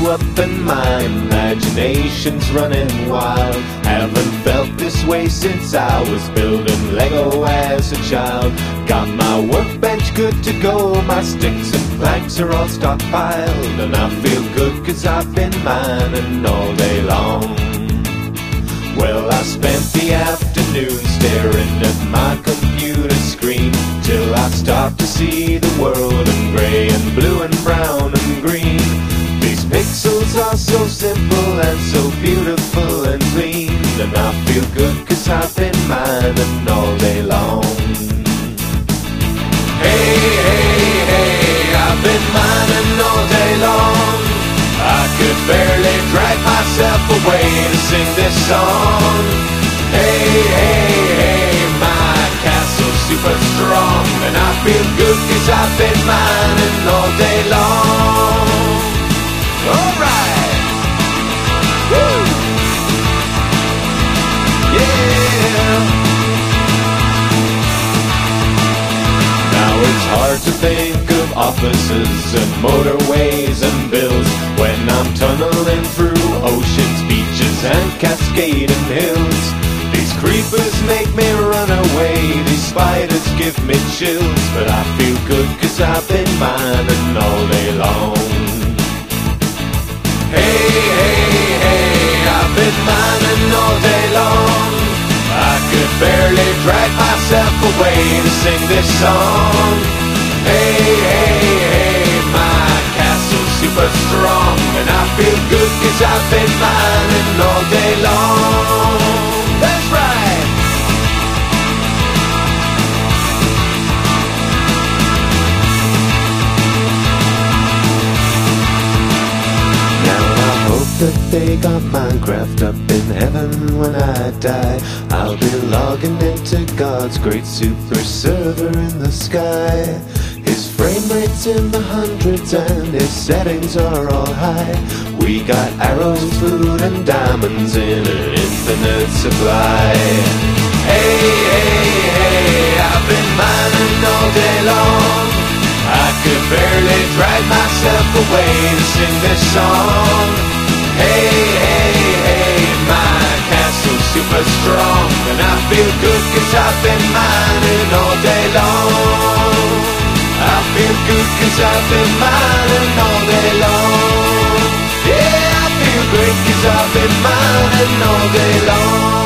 up and my imagination's running wild. Haven't felt this way since I was building Lego as a child. Got my workbench good to go, my sticks and planks are all stockpiled, and I feel good 'cause I've been mining all day long. Well, I spent the afternoon staring at my computer screen till I start to see the world in grey and blue and brown and green. These pixels are so simple and so beautiful and clean, and I feel good 'cause I've been mining all day long. Hey, hey, hey, I've been mining all day long. I could barely drag myself away to sing this song. Hey, hey, hey, my castle's super strong, and I feel good 'cause I've been mining all day long. Alright! Woo! Yeah! Now it's hard to think of offices and motorways and bills when I'm tunneling through oceans, beaches and cascading hills. These creepers make me run away, these spiders give me chills, but I feel good 'cause I've been mining all day long. Hey, hey, hey, I've been mining all day long. I could barely drag myself away to sing this song. Hey, hey, hey, my castle's super strong, and I feel good 'cause I've been mining all day long. That's right! Now I hope that they got Minecraft up in heaven when I die. I'll be logging into God's great super server in the sky. His frame rate's in the hundreds and his settings are all high. We got arrows, food and diamonds in an infinite supply. Hey, hey, hey, I've been mining all day long. I could barely drag myself away to sing this song. Hey, hey, hey, my castle's super strong, and I feel good 'cause I've been mining all day long. I feel good 'cause I've been mining all day long. Yeah, I feel great 'cause I've been mining all day long.